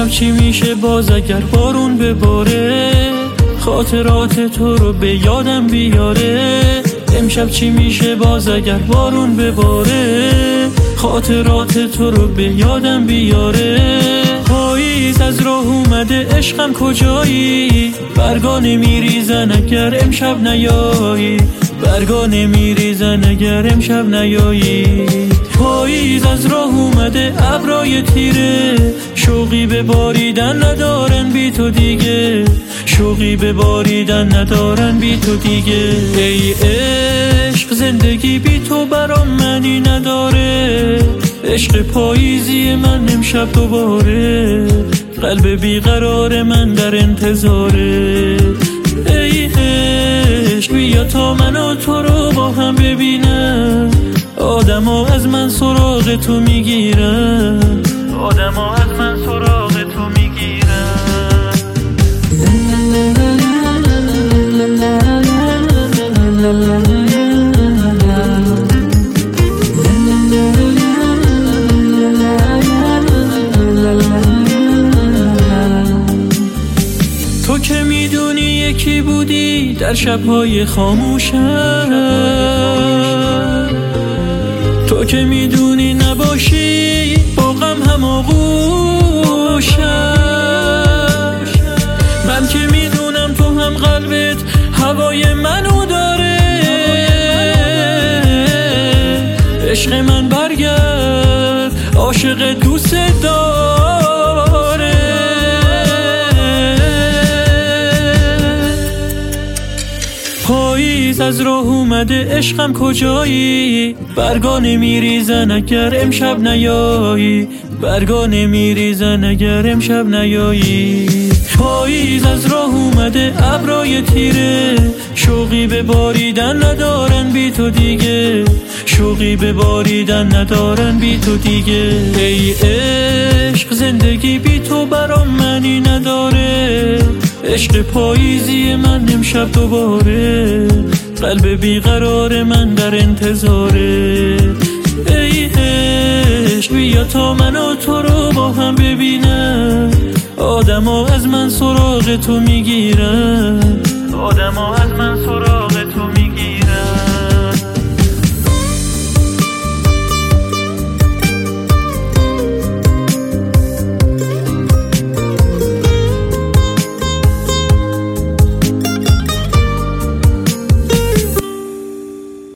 چی میشه باز اگر بارون بباره، خاطرات تو رو به یادم بیاره. امشب چی میشه باز اگر بارون بباره، خاطرات تو رو به یادم بیاره. پاییز از راه اومده عشقم کجایی، برگا نمیریزن اگر امشب نیایی، برگا نمیریزن اگر امشب نیایی. پاییز از راه اومده ابرای تیره، شوقی به باریدن ندارن بی تو دیگه، شوقی به باریدن ندارن بی تو دیگه. ای عشق زندگی بی تو برام معنی نداره، عشق پاییزی من امشب دوباره، قلب بیقرار من در انتظاره. ای عشق بیا تا من و تو رو با هم ببینم، آدما از من سراغ تو میگیرن، آدما از من سراغ تو میگیرن. تو که میدونی یکی بودی در شبهای خاموشم، تو که میدونی نباشی با غم هماغوشم. من که میدونم تو هم قلبت هوای منو داره، عشق من برگرد عاشق دوست داره. پاییز از راه اومده عشقم کجایی، برگا نمیریزن اگر امشب نیایی، برگا نمیریزن اگر امشب نیایی. پاییز از راه اومده ابرای تیره، شوقی به باریدن ندارن بی تو دیگه، شوقی به باریدن ندارن بی تو دیگه. ای عشق زندگی بی تو برام معنی نداره، عشق پاییزی من امشب دوباره، قلب بیقرار من در انتظاره. ای عشق بیا تا من و تو رو با هم ببینم، آدما از من سراغ تو میگیرن، آدما از من سراغ